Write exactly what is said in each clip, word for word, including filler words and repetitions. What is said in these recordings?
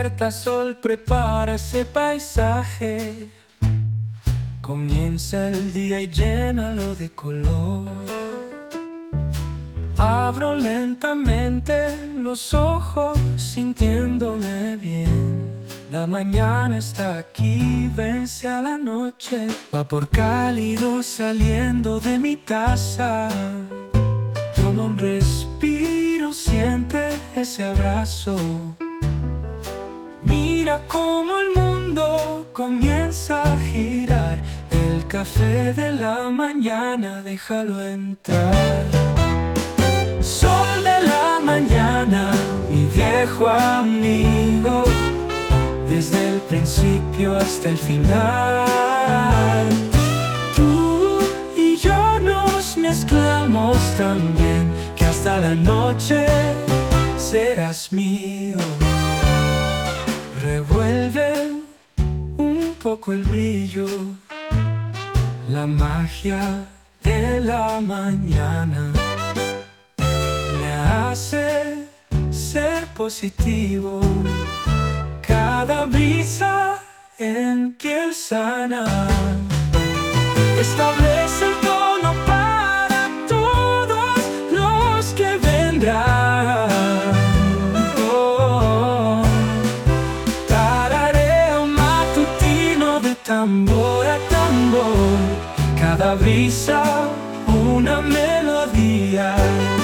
despierta, sol, prepara ese paisaje. Comienza el día y llénalo de color. Abro lentamente los ojos, sintiéndome bien. La mañana está aquí, vence a la noche. Vapor cálido saliendo de mi taza. Toma un respiro, siente ese abrazo. Mira cómo el mundo comienza a girar. El café de la mañana, déjalo entrar. Sol de la mañana, mi viejo amigo, desde el principio hasta el final. Tú y yo nos mezclamos tan bien que hasta la noche serás mío. Revuelve un poco el brillo, la magia de la mañana me hace ser positivo. Cada brisa en piel sana establece el tono para todos los que vendrán. Oh, tarareo matutino de tambor a tambor, cada brisa una melodía.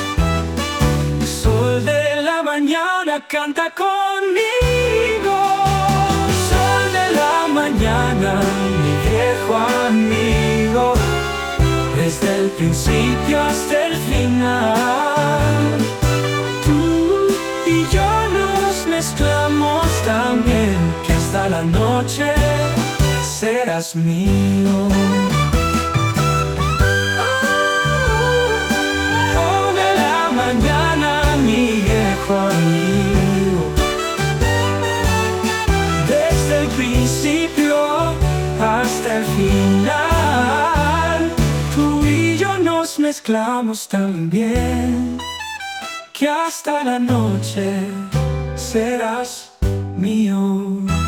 Sol de la mañana, canta conmigo. Sol de la mañana, mi viejo amigo, desde el principio hasta el final. Tú y yo nos mezclamos tan bien que hasta la noche serás mío. Amigo, desde el principio hasta el final. Tú y yo nos mezclamos tan bien que hasta la noche serás mío.